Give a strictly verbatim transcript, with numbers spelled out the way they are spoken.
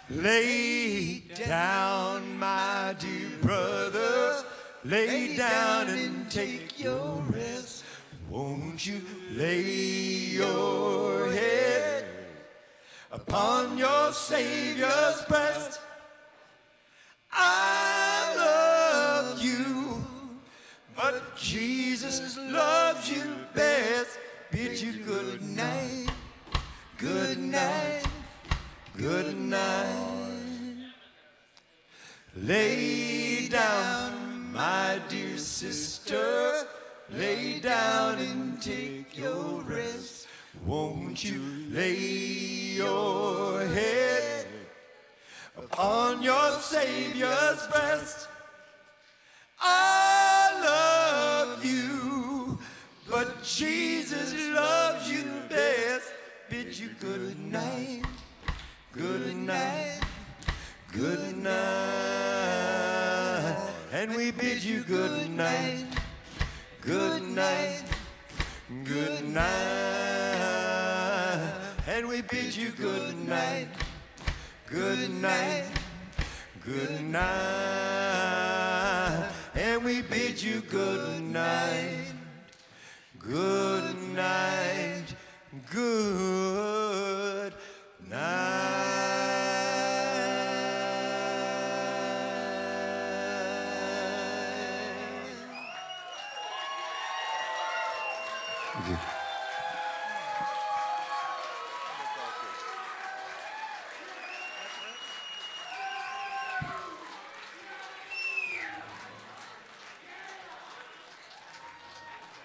Lay down, my dear brother, lay down and take your rest. Won't you lay your head upon your Savior's breast? I love you, but Jesus loves you best. Bid you good night, good night, good night. Lay down, my dear sister, lay down and take your rest. Won't you lay your head upon your Savior's breast? I love you, but Jesus loves you best. Bid you good night, good night, good night. And we bid you good night, good night, good night. And we bid you good night, good night, good night. And we bid you good night, good night, good night. Thank you.